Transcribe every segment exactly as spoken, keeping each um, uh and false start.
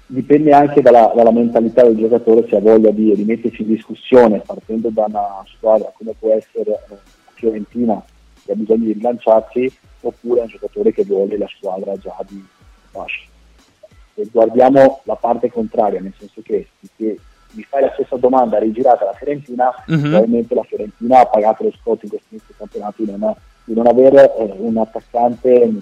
dipende anche dalla, dalla mentalità del giocatore, se ha voglia di rimettersi in discussione partendo da una squadra come può essere la Fiorentina, che ha bisogno di rilanciarsi, oppure è un giocatore che vuole la squadra già di fascia. Se guardiamo la parte contraria, nel senso che se mi fai la stessa domanda rigirata alla Fiorentina, mm-hmm. probabilmente la Fiorentina ha pagato lo scotto in questi campionati di non, di non avere eh, un attaccante un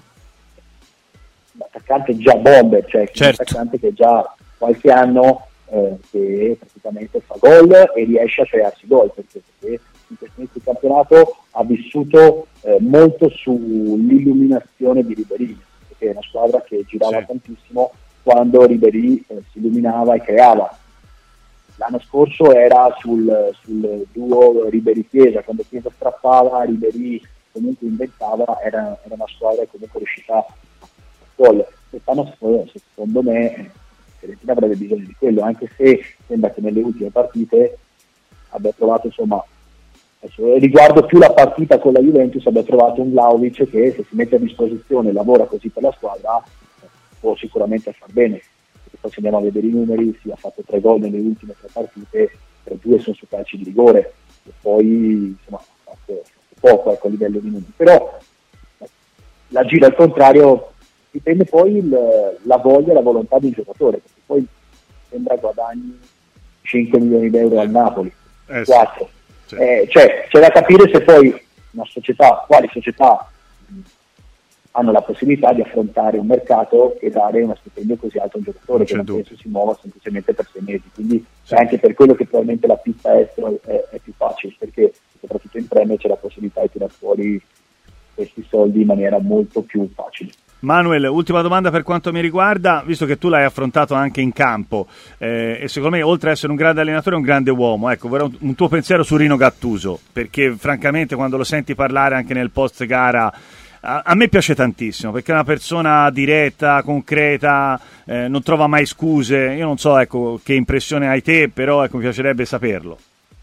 attaccante già bomber, cioè certo. un attaccante che già qualche anno eh, che praticamente fa gol e riesce a crearsi gol, perché, perché in questo inizio di campionato ha vissuto eh, molto sull'illuminazione di Ribéry, perché è una squadra che girava sì. tantissimo quando Ribéry eh, si illuminava e creava. L'anno scorso era sul, sul duo Ribéry-Chiesa, quando Chiesa strappava, Ribéry comunque inventava, era, era una squadra che comunque riuscita a gol. Quest'anno secondo me Fiorentina avrebbe bisogno di quello, anche se sembra che nelle ultime partite abbia trovato, insomma, adesso riguardo più la partita con la Juventus, abbia trovato un Vlahovic che se si mette a disposizione e lavora così per la squadra può sicuramente far bene. Poi se andiamo a vedere i numeri, si ha fatto tre gol nelle ultime tre partite, per due sono su calci di rigore, e poi insomma ha fatto poco ecco, a livello di numeri, però la gira al contrario, dipende poi il, la voglia e la volontà di un giocatore, perché poi sembra guadagni cinque milioni di euro al Napoli, eh, quattro, sì. eh, cioè c'è da capire se poi una società, quali società hanno la possibilità di affrontare un mercato e dare uno stipendio così alto a un giocatore non che non dubbio. penso si muova semplicemente per sei mesi, quindi sì. è anche per quello che probabilmente la pista estero è, è più facile, perché soprattutto in Premier c'è la possibilità di tirare fuori questi soldi in maniera molto più facile. Manuel, ultima domanda per quanto mi riguarda, visto che tu l'hai affrontato anche in campo eh, e secondo me oltre ad essere un grande allenatore è un grande uomo, ecco, vorrei un, un tuo pensiero su Rino Gattuso, perché francamente quando lo senti parlare anche nel post gara a, a me piace tantissimo, perché è una persona diretta, concreta, eh, non trova mai scuse. Io non so ecco che impressione hai te, però ecco, mi piacerebbe saperlo.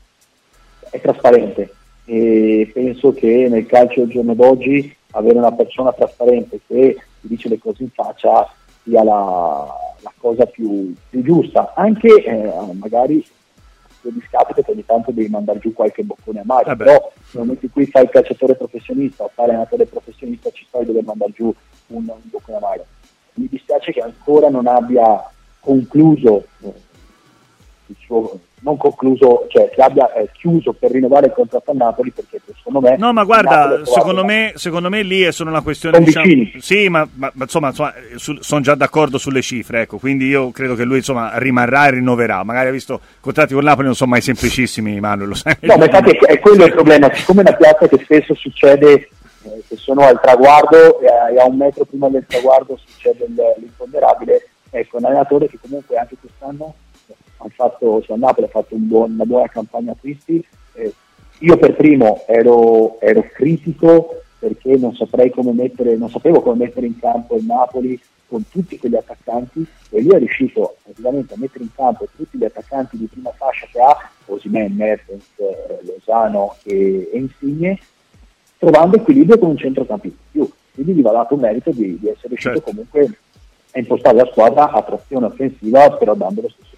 È trasparente e penso che nel calcio del giorno d'oggi avere una persona trasparente che ti dice le cose in faccia sia la, la cosa più, più giusta, anche eh, magari lo discapito che ogni tanto devi mandare giù qualche boccone amaro, eh però nel momento in cui fai il calciatore professionista o fai l'allenatore professionista ci fai dover mandare giù un, un boccone amaro. Mi dispiace che ancora non abbia concluso eh, il suo non concluso, cioè che abbia eh, chiuso per rinnovare il contratto a Napoli, perché secondo me no ma guarda secondo me secondo me lì è solo una questione diciamo, sì ma, ma, ma insomma, insomma su, sono già d'accordo sulle cifre, ecco, quindi io credo che lui insomma rimarrà e rinnoverà, magari ha visto contratti con Napoli non sono mai semplicissimi, Manuel, lo sai. No, ma infatti è, è quello il problema, siccome è una piazza che spesso succede eh, che sono al traguardo e a, e a un metro prima del traguardo succede l'imponderabile, ecco, un allenatore che comunque anche quest'anno ha fatto, cioè Napoli ha fatto un buon, una buona campagna acquisti, eh, io per primo ero, ero critico perché non saprei come mettere, non sapevo come mettere in campo il Napoli con tutti quegli attaccanti, e lui è riuscito praticamente a mettere in campo tutti gli attaccanti di prima fascia che ha, Osimhen, Mertens, eh, Lozano e, e Insigne, trovando equilibrio con un centrocampista in più, quindi gli va dato un merito di, di essere riuscito certo. comunque a impostare la squadra a trazione offensiva, però dando lo stesso